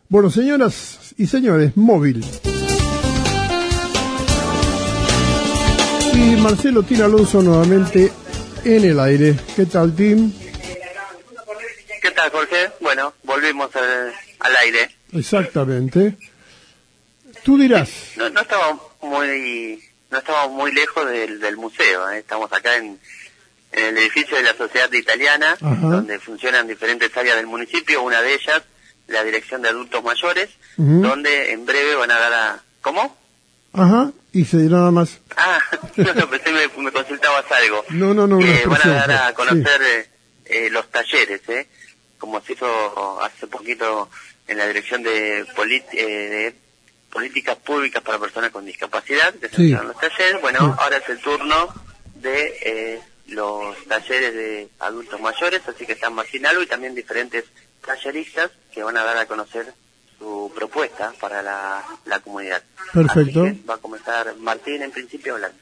Bueno, señoras y señores, móvil. Y Marcelo Tim Alonso nuevamente en el aire. ¿Qué tal, Tim? ¿Qué tal, Jorge? Bueno, volvimos al aire. Exactamente. Tú dirás. No estamos muy lejos del museo. Estamos acá en el edificio de la Sociedad Italiana, Ajá. donde funcionan diferentes áreas del municipio. Una de ellas, la Dirección de Adultos Mayores, donde en breve van a dar a... ¿Cómo? Ajá, y se nada más. Ah, no, pensé me consultabas algo. No, una Van a expresión, dar a conocer sí. los talleres, como se hizo hace poquito en la Dirección de Políticas Públicas para Personas con Discapacidad, que se Sí. hicieron los talleres. Bueno, Sí. ahora es el turno de los talleres de adultos mayores, así que están Martín Albo y también diferentes talleristas que van a dar a conocer su propuesta para la comunidad. Perfecto. Así que va a comenzar Martín en principio hablando.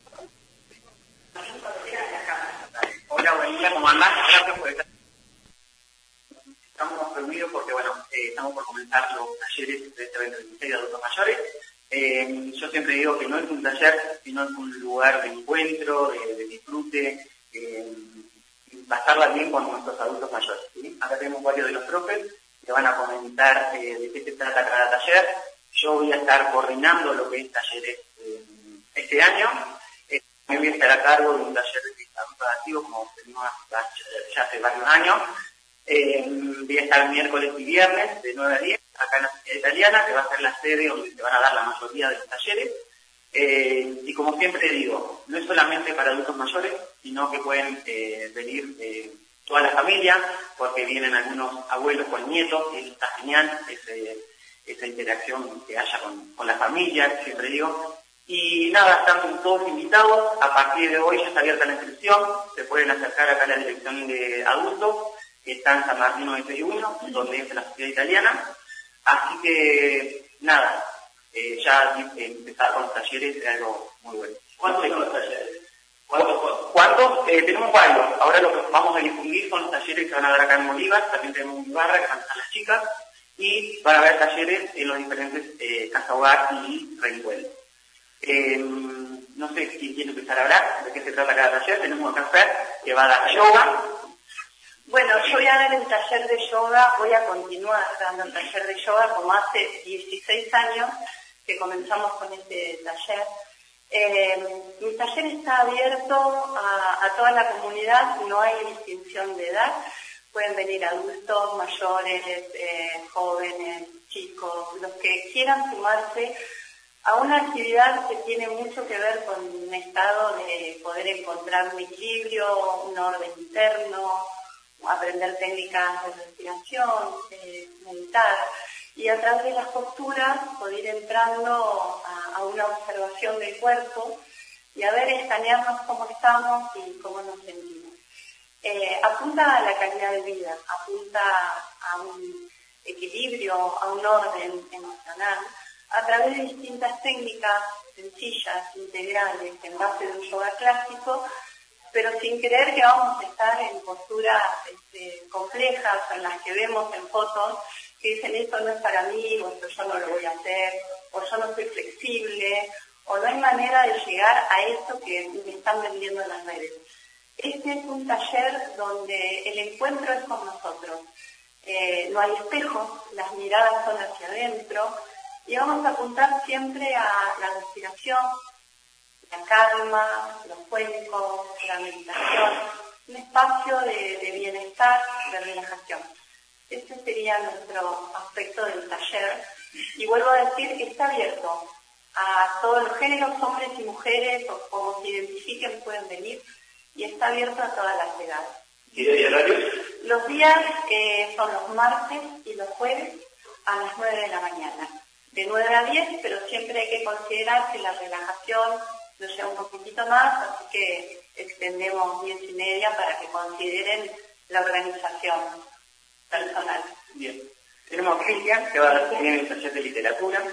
Hola, buen día, ¿cómo andás? Gracias por estar. Estamos reunidos porque, estamos por comenzar los talleres de este 2026 de adultos mayores. Yo siempre digo que no es un taller, sino es un lugar de encuentro, de disfrute, pasarla bien con nuestros adultos mayores, ¿sí? Acá tenemos varios de los profes que van a comentar de qué se trata cada taller. Yo voy a estar coordinando lo que es talleres este año. Me voy a estar a cargo de un taller de adultos activos, como tenemos ya hace varios años. Voy a estar miércoles y viernes de 9 a 10 acá en la Sociedad Italiana, que va a ser la sede donde se van a dar la mayoría de los talleres. Y como siempre digo, no es solamente para adultos mayores, sino que pueden venir toda la familia, porque vienen algunos abuelos con nietos, y eso está genial, esa interacción que haya con la familia, siempre digo. Y nada, están todos invitados. A partir de hoy ya está abierta la inscripción, se pueden acercar acá a la Dirección de Adultos, que está en San Martín 91, donde es la Sociedad Italiana. Así que nada, ya empezar con los talleres es algo muy bueno. ¿Cuántos son los talleres? ¿Cuántos? Tenemos varios. Ahora lo que vamos a difundir son los talleres que van a dar acá en Bolívar, también tenemos en Ibarra, que van a estar las chicas, y van a haber talleres en los diferentes Casa Hogar y Reencuentro. No sé quién quiere empezar a hablar, de qué se trata cada taller. Tenemos acá Fer, que va a dar yoga. Bueno, yo voy a dar el taller de yoga, voy a continuar dando el taller de yoga como hace 16 años que comenzamos con este taller. Mi taller está abierto a toda la comunidad, no hay distinción de edad, pueden venir adultos, mayores, jóvenes, chicos, los que quieran sumarse a una actividad que tiene mucho que ver con un estado de poder encontrar un equilibrio, un orden interno, aprender técnicas de respiración, meditar, y a través de las posturas poder ir entrando a una observación del cuerpo y a ver, escanearnos cómo estamos y cómo nos sentimos. Apunta a la calidad de vida, apunta a un equilibrio, a un orden emocional, a través de distintas técnicas sencillas, integrales, en base de un yoga clásico, pero sin creer que vamos a estar en posturas complejas, en las que vemos en fotos que dicen esto no es para mí, o esto yo no lo voy a hacer, o yo no soy flexible, o no hay manera de llegar a esto que me están vendiendo en las redes. Este es un taller donde el encuentro es con nosotros. No hay espejos, las miradas son hacia adentro, y vamos a apuntar siempre a la respiración, la calma, los cuencos, la meditación, un espacio de bienestar, de relajación. Este sería nuestro aspecto del taller. Y vuelvo a decir que está abierto a todos los géneros, hombres y mujeres, o como se identifiquen pueden venir, y está abierto a todas las edades. ¿Y de horarios? Los días son los martes y los jueves a las 9 de la mañana. De 9 a 10, pero siempre hay que considerar que la relajación nos lleva un poquitito más, así que extendemos 10:30 para que consideren la organización personal. Bien. Tenemos a Cristian, que va a dar también el taller de literatura.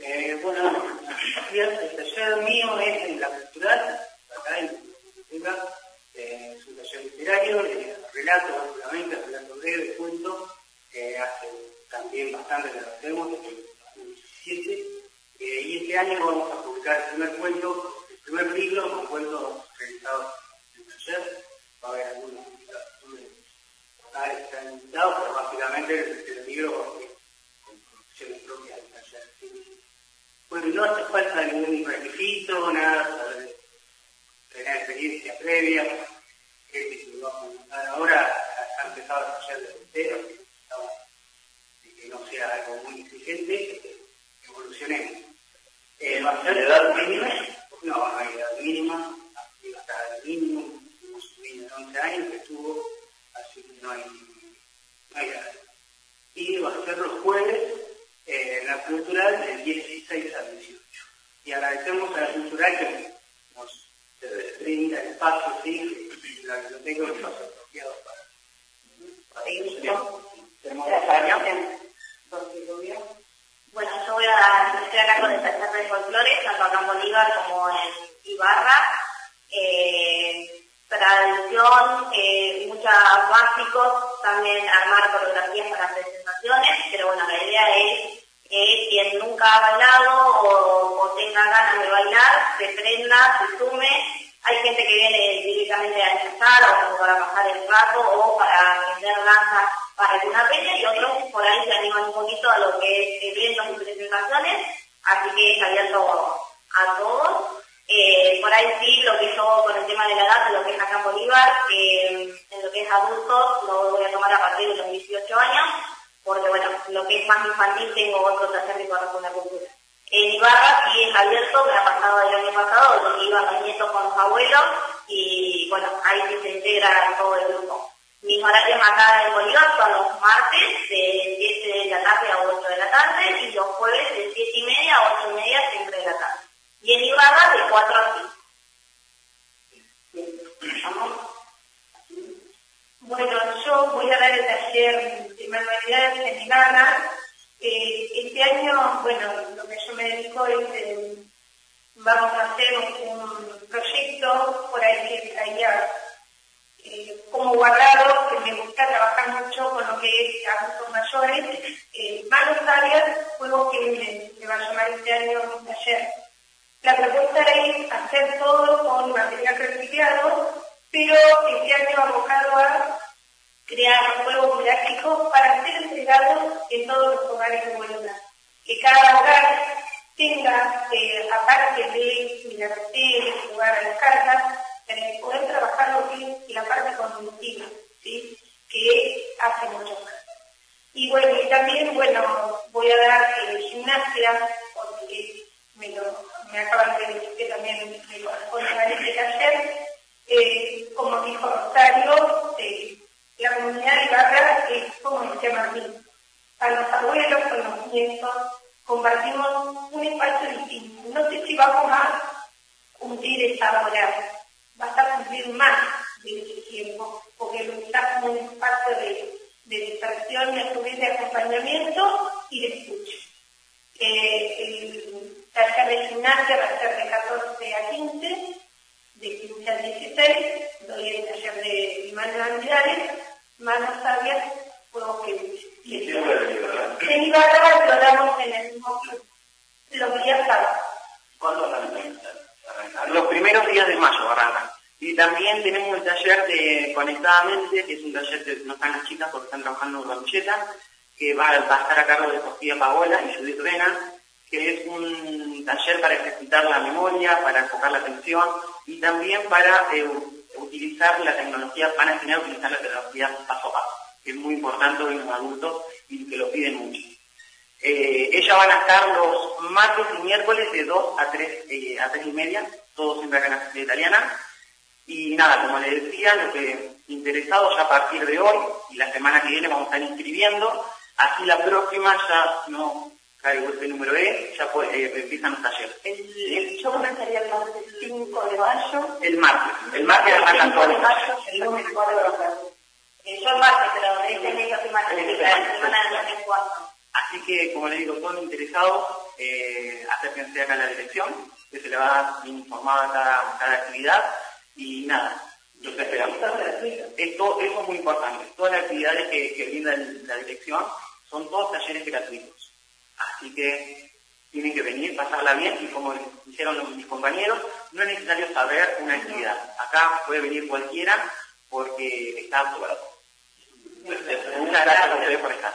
El taller mío es en la cultural, acá en la biblioteca. Es un taller literario, relato, básicamente, relato breve, cuento, que hace también bastante que lo hacemos, desde el 2017, y este año vamos a publicar el primer libro con cuentos realizados en el taller. Va a haber algunos locales que están invitados, pero básicamente el libro con producciones propias del taller. Bueno, no hace falta ningún requisito, nada, tener experiencia previa, que lo va a comentar ahora, ha empezado el taller de entero, que no sea algo muy exigente, que evolucionemos. ¿Va a ser edad mínima? No hay edad mínima, hasta el mínimo, tenemos un niño de 11 años que estuvo, así que no hay edad. Y va a ser los jueves en la cultural del 16 al 18. Y agradecemos a la cultural que nos brinda el espacio, sí, que la biblioteca nos ha apropiado para Bueno, yo voy a estoy a cargo del taller de folclore, tanto acá en Bolívar como en Ibarra. Tradición, muchos básicos, también armar coreografías para presentaciones, pero bueno, la idea es que quien nunca ha bailado o tenga ganas de bailar, se prenda, se sume. Hay gente que viene directamente a empezar o como para pasar el rato o para aprender danza para alguna peña, y otros por ahí se animan un poquito a lo que es eventos y presentaciones, así que es abierto a todos. Por ahí sí, lo que yo con el tema de la edad, lo que es acá en Bolívar, en lo que es adultos, lo voy a tomar a partir de los 18 años, porque bueno, lo que es más infantil tengo otro taller que corresponde a cultura. En Ibarra sí es abierto, me ha pasado el año pasado, donde iban los nietos con los abuelos, y bueno, ahí sí se integra todo el grupo. Mis horarios acá en Bolívar son los martes de 7 de la tarde a 8 de la tarde, y los jueves de 7:30 a 8:30 siempre de la tarde. Y en Ibarra de 4 a 5. Bueno, yo voy a dar el taller de manualidades en Ibarra. Este año, bueno, lo que yo me dedico es, vamos a hacer un proyecto por ahí que traía como guardado, que me gusta trabajar mucho con lo que es adultos mayores, manos áreas, juegos que me va a llamar este año un taller. La propuesta es hacer todo con material reciclado, pero este año abocado a crear juegos didácticos para ser entregados en todos los hogares de Bolívar. Que cada hogar tenga, aparte de divertir, jugar a las cartas, poder trabajar lo que es la parte cognitiva, ¿sí? Que hace mucho más. Y bueno, y también, bueno, voy a dar gimnasia, porque me acaban de decir que también me corresponde a este taller. Como dijo Rosario, la comunidad de Ibarra es como se llama a mí. A los abuelos, con los nietos, compartimos un espacio distinto. No sé si vamos a cumplir esa hora, vas a cumplir más de ese tiempo, porque lo está como un espacio de distracción y a su vez de acompañamiento y de escucha. El taller de gimnasia va a ser de 14 a 15, de 15 a 16, doy el taller de manualidades, manos sabias, juegos que en Ibarra lo damos en el mismo club, los días sábados. ¿Cuándo arrancan? Los primeros días de mayo arrancan. Y también tenemos el taller de Conectadamente, que es un taller que no están las chicas porque están trabajando en Ramilleta, que va a estar a cargo de Sofía Paola y Judith Rena, que es un taller para ejercitar la memoria, para enfocar la atención y también para utilizar la tecnología, van a enseñar a utilizar la tecnología paso a paso, que es muy importante en los adultos y que lo piden mucho. Ellas van a estar los martes y miércoles de 2 a 3:30, todos siempre acá en la Sociedad Italiana. Y nada, como les decía, los que interesados ya a partir de hoy y la semana que viene vamos a estar inscribiendo, así la próxima ya no caigo ese número ya empiezan los talleres. Yo comenzaría el martes 5 de mayo. El martes arrancan todos los talleres. El lunes 4 de la tarde. Yo el martes, pero esta semana, la semana del 4. Así que, como les digo, todos los interesados, acérquense acá a la dirección, que se le va a dar informada cada actividad, y nada, los esperamos. Eso es muy importante. Todas las actividades que brinda la dirección son todos talleres gratuitos. Así que tienen que venir, pasarla bien, y como hicieron mis compañeros, no es necesario saber una actividad. Acá puede venir cualquiera porque está apto para todo. Muchas gracias a ustedes por estar.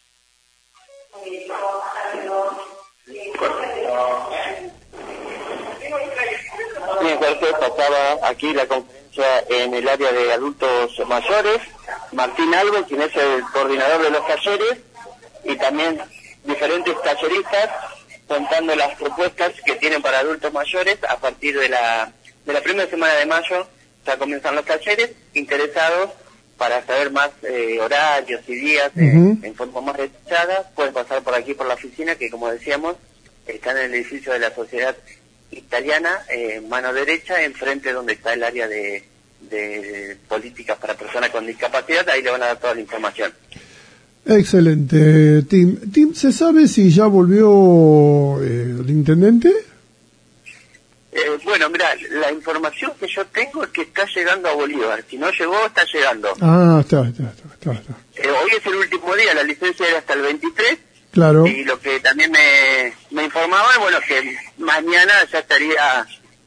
Bien, Jorge, pasaba aquí la conferencia en el área de adultos mayores, Martín Alves, quien es el coordinador de los talleres, y también diferentes talleristas contando las propuestas que tienen para adultos mayores. A partir de la primera semana de mayo ya comienzan los talleres. Interesados para saber más horarios y días en forma más detallada, pueden pasar por aquí por la oficina, que como decíamos está en el edificio de la Sociedad Italiana, mano derecha, enfrente donde está el área de políticas para personas con discapacidad. Ahí le van a dar toda la información. Excelente, Tim. Tim, ¿se sabe si ya volvió el intendente? Bueno, mira, la información que yo tengo es que está llegando a Bolívar. Si no llegó, está llegando. Ah, está. Hoy es el último día, la licencia era hasta el 23. Claro. Y lo que también me informaba es, bueno, que mañana ya estaría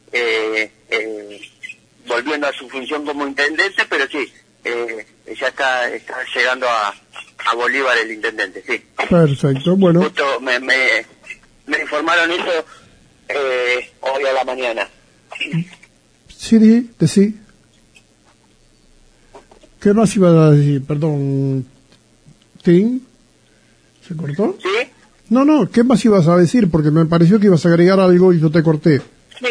volviendo a su función como intendente, pero sí, ya está llegando a Bolívar el intendente, sí. Perfecto, bueno. Justo me informaron eso hoy a la mañana. Sí, decí. ¿Qué más iba a decir? Perdón, Tim. ¿Se cortó? ¿Sí? No, ¿qué más ibas a decir? Porque me pareció que ibas a agregar algo y yo te corté. Sí,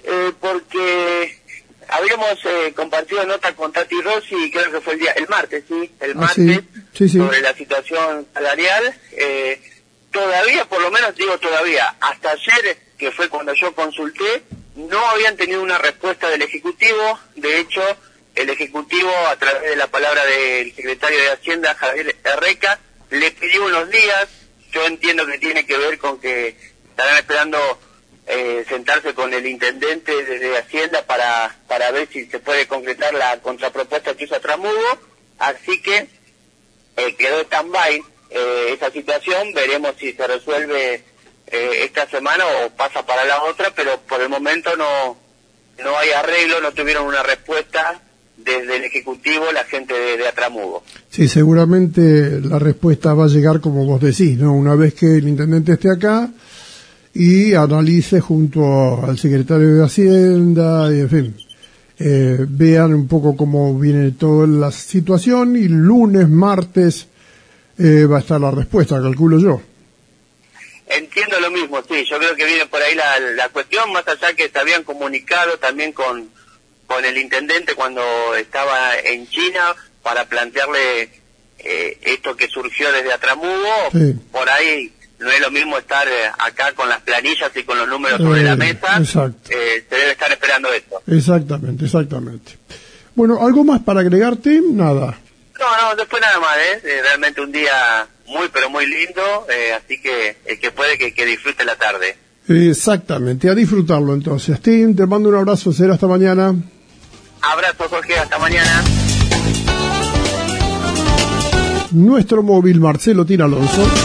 porque habíamos compartido nota con Tati Rossi, creo que fue el martes, Sí. Sobre la situación salarial. Todavía, por lo menos digo todavía, hasta ayer, que fue cuando yo consulté, no habían tenido una respuesta del Ejecutivo. De hecho, el Ejecutivo, a través de la palabra del secretario de Hacienda, Javier Herreca, le pidió unos días. Yo entiendo que tiene que ver con que estarán esperando sentarse con el intendente desde Hacienda para ver si se puede concretar la contrapropuesta que hizo Atramugo. Así que quedó stand-by esa situación. Veremos si se resuelve esta semana o pasa para la otra, pero por el momento no hay arreglo, no tuvieron una respuesta desde el Ejecutivo la gente de Atramugo. Sí, seguramente la respuesta va a llegar como vos decís, ¿no? Una vez que el intendente esté acá y analice junto al secretario de Hacienda y en fin, vean un poco cómo viene toda la situación, y lunes, martes va a estar la respuesta, calculo yo. Entiendo lo mismo, sí, yo creo que viene por ahí la cuestión, más allá que se habían comunicado también con el intendente cuando estaba en China para plantearle esto que surgió desde Atramugo. Sí. Por ahí no es lo mismo estar acá con las planillas y con los números sobre la mesa. Exacto. Se debe estar esperando esto. Exactamente. Bueno, ¿algo más para agregarte? Nada. No, después nada más, realmente un día muy, pero muy lindo, así que el que puede que disfrute la tarde. Exactamente, a disfrutarlo entonces. Tim, te mando un abrazo, será hasta mañana. Abrazo, Jorge, hasta mañana. Nuestro móvil, Marcelo Tina Alonso.